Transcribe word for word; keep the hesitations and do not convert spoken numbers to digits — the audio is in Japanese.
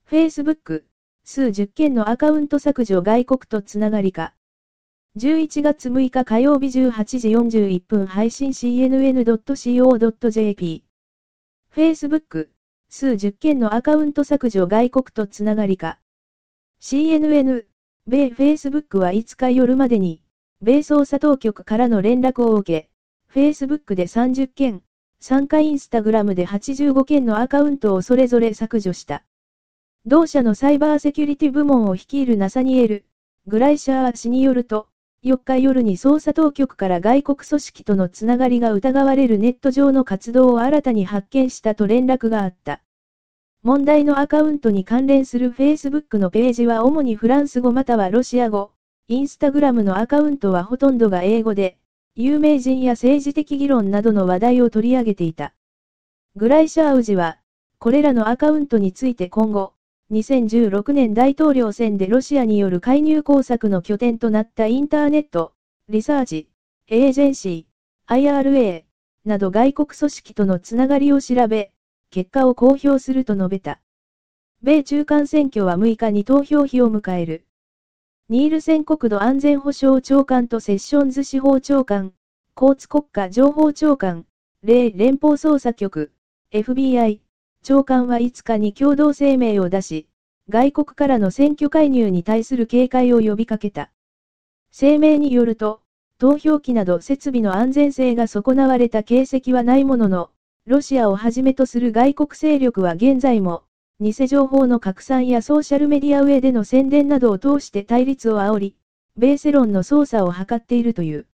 Facebook、数十件のアカウント削除外国とつながりか。じゅういちがつむいか火曜日じゅうはちじよんじゅういっぷん配信 シーエヌエヌドットシーオードットジェーピー。Facebook、数十件のアカウント削除外国とつながりか。シーエヌエヌ、米 Facebook はいつか夜までに、米捜査当局からの連絡を受け、Facebook でさんじゅっけん、参加インスタグラムではちじゅうごけんのアカウントをそれぞれ削除した。同社のサイバーセキュリティ部門を率いるナサニエル・グライシャー氏によると、よっか夜に捜査当局から外国組織とのつながりが疑われるネット上の活動を新たに発見したと連絡があった。問題のアカウントに関連する Facebook のページは主にフランス語またはロシア語、インスタグラムのアカウントはほとんどが英語で、有名人や政治的議論などの話題を取り上げていた。グライシャー氏は、これらのアカウントについて今後、にせんじゅうろくねん大統領選でロシアによる介入工作の拠点となったインターネット、リサーチ、エージェンシー、アイアールエー など外国組織とのつながりを調べ、結果を公表すると述べた。米中間選挙はむいかに投票日を迎える。ニールセン国土安全保障長官とセッションズ司法長官、コーツ国家情報長官、米連邦捜査局、エフビーアイ、長官はいつかに共同声明を出し、外国からの選挙介入に対する警戒を呼びかけた。声明によると、投票機など設備の安全性が損なわれた形跡はないものの、ロシアをはじめとする外国勢力は現在も、偽情報の拡散やソーシャルメディア上での宣伝などを通して対立を煽り、米世論の操作を図っているという。